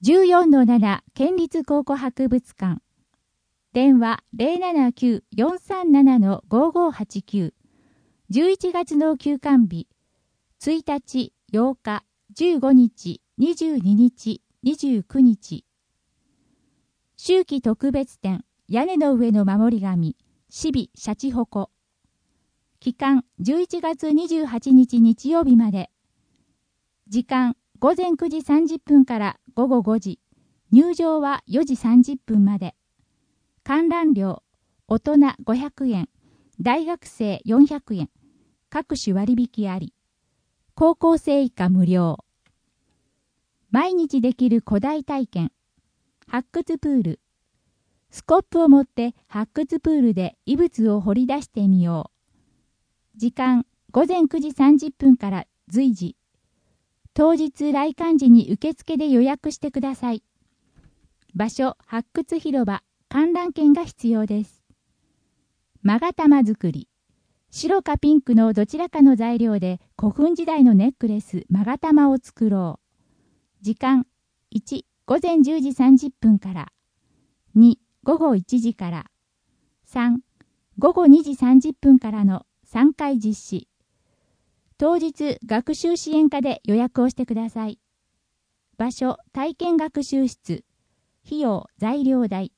14-7 県立考古博物館。電話 079-437-5589。11月の休館日。1日、8日、15日、22日、29日。秋季特別展、屋根の上の守り神、シビシャチホコ。期間、11月28日日曜日まで。時間、午前9時30分から午後5時。入場は4時30分まで。観覧料、大人500円、大学生400円、各種割引あり。高校生以下無料。毎日できる古代体験。発掘プール。スコップを持って発掘プールで遺物を掘り出してみよう。時間、午前9時30分から随時。当日来館時に受付で予約してください。場所、発掘広場、観覧券が必要です。勾玉作り。白かピンクのどちらかの材料で古墳時代のネックレス、勾玉を作ろう。時間、1、午前10時30分から。2、午後1時から。3、午後2時30分からの3回実施。当日、学習支援課で予約をしてください。場所、体験学習室。費用、材料代。